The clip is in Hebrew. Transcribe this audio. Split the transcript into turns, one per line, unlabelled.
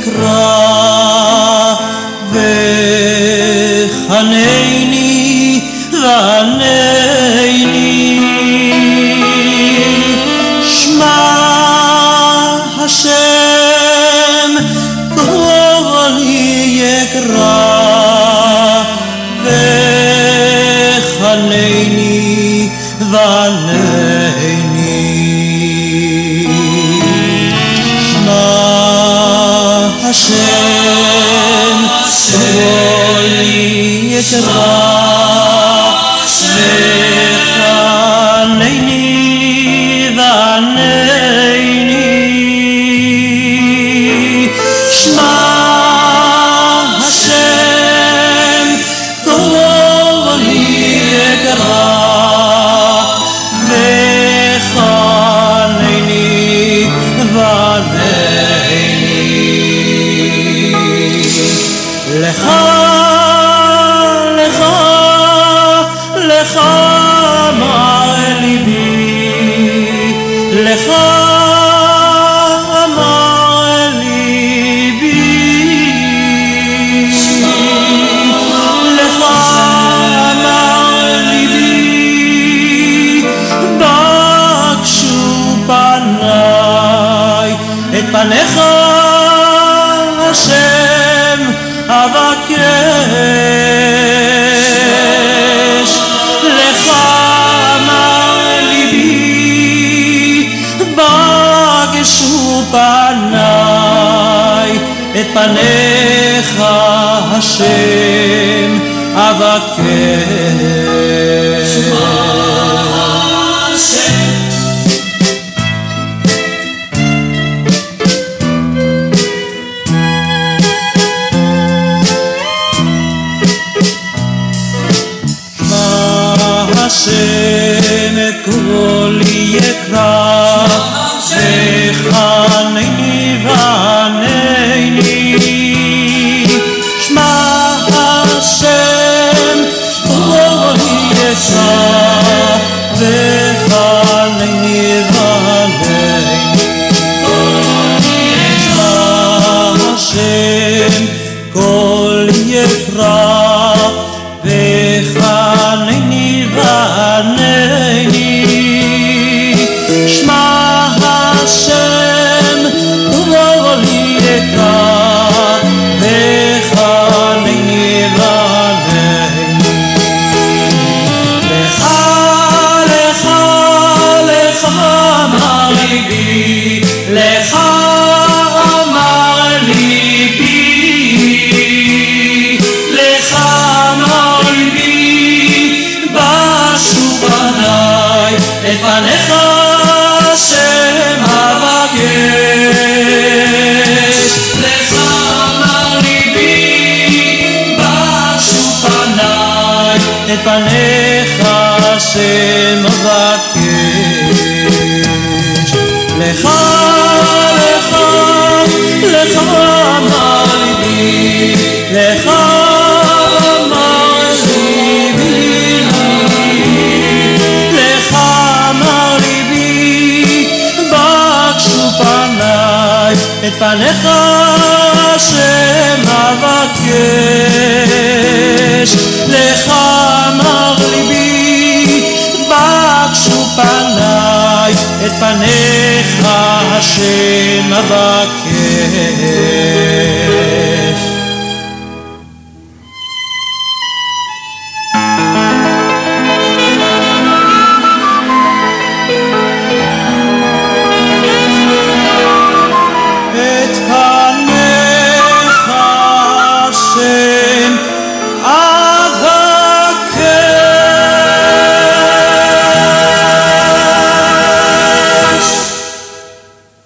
יקרא וחנני וענני שמע השם קולי יקרא וחנני וענני השם קולי יקרא וחנני וענני שמע השם קולי יקרא וחנני וענני לך אמר ליבי לך אמר ליבי לך אמר ליבי בקשו פניי את פניך השם אבקש לך אמר ליבי בקשו פניי את פניך השם אבקש השם קולי יקרא וחנני וענני שמע השם קולי יקרא וחנני וענני שמע השם קולי יקרא וחנני וענני שמע השם קולי יקרא וחנני וענני לך אמר ליבי לך אמר ליבי לך אמר ליבי בשו פניי את פניך השם אבקש לך אמר ליבי בשו פניי את פניך השם אבקש לך אמר ליבי לך אמר ליבי לך אמר ליבי בקשו פניי את פניך השם אבקש לך אמר ליבי בקשו פניי את פניך השם אבקש